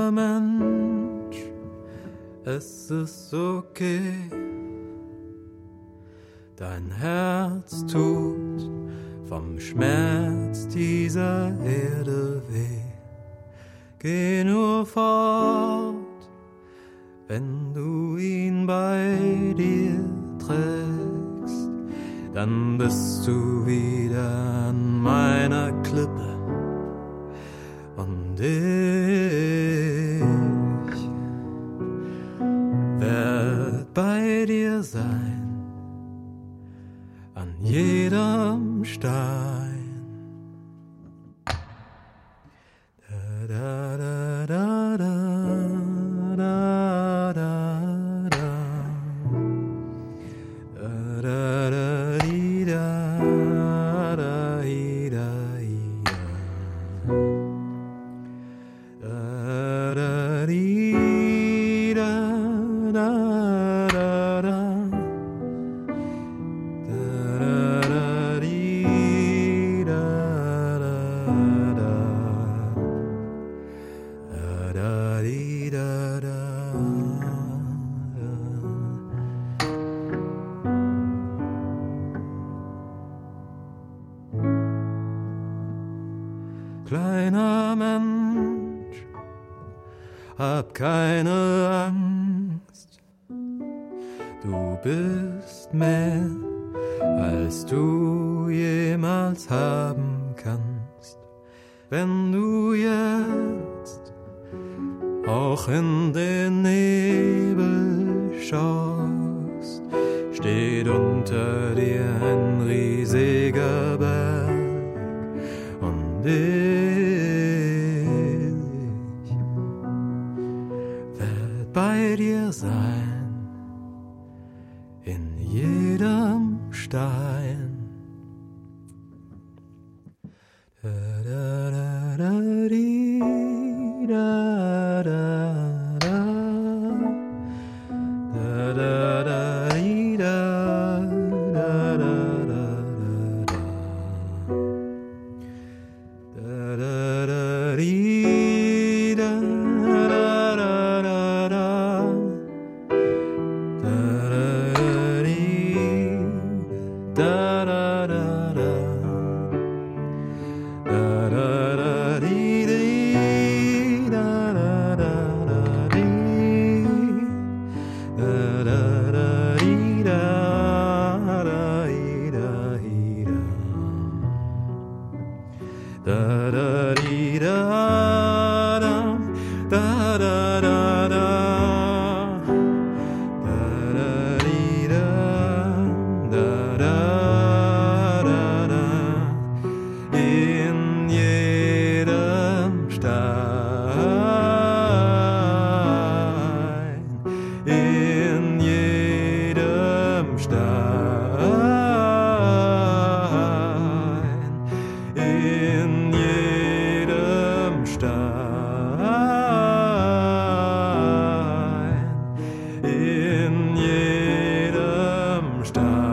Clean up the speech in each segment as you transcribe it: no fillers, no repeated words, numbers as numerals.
Kleiner Mensch, es ist okay. Dein Herz tut vom Schmerz dieser Erde weh. Geh nur fort, wenn du ihn bei dir trägst, dann bist du wieder an meiner Klippe und ich werd bei dir sein, an jedem Stein. Da, da, da, da, da, da, da, da, da, da, di, da, da, di, da, di, da, da, di, da, da, da, da. Kleiner Mensch, hab keine Angst, du bist mehr, als du jemals haben kannst. Wenn du jetzt auch in den Nebel schaust, steht unter dir ein riesiger Berg und ich werd bei dir sein, in jedem Stein. Da, da, da, da, di, da, da, da. Da, da, da, di, da, da, da, da, da. Da, da, da, di, da, da, da, da, da. Da, da, di, da, da, da, da. Da, da, da, di, di, da, da, da, da, di. Da, da, da, di, da, da, di, da, di, da. Da, da, di, da, da, da, da, da, da. Da, da, di, da, da, da, da, da. In jedem Stein, in jedem Stein, in jedem Stein, in jedem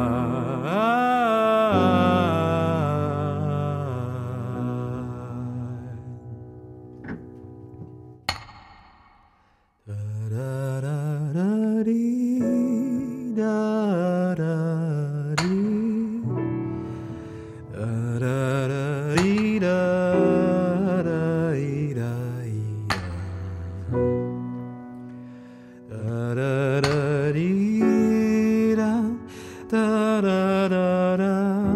Stein. Da, da, da, da, di, da, da, di. Da, da, da, di, da, da, di, da, di, da. Da, da, da, di, da, da, da, da, da.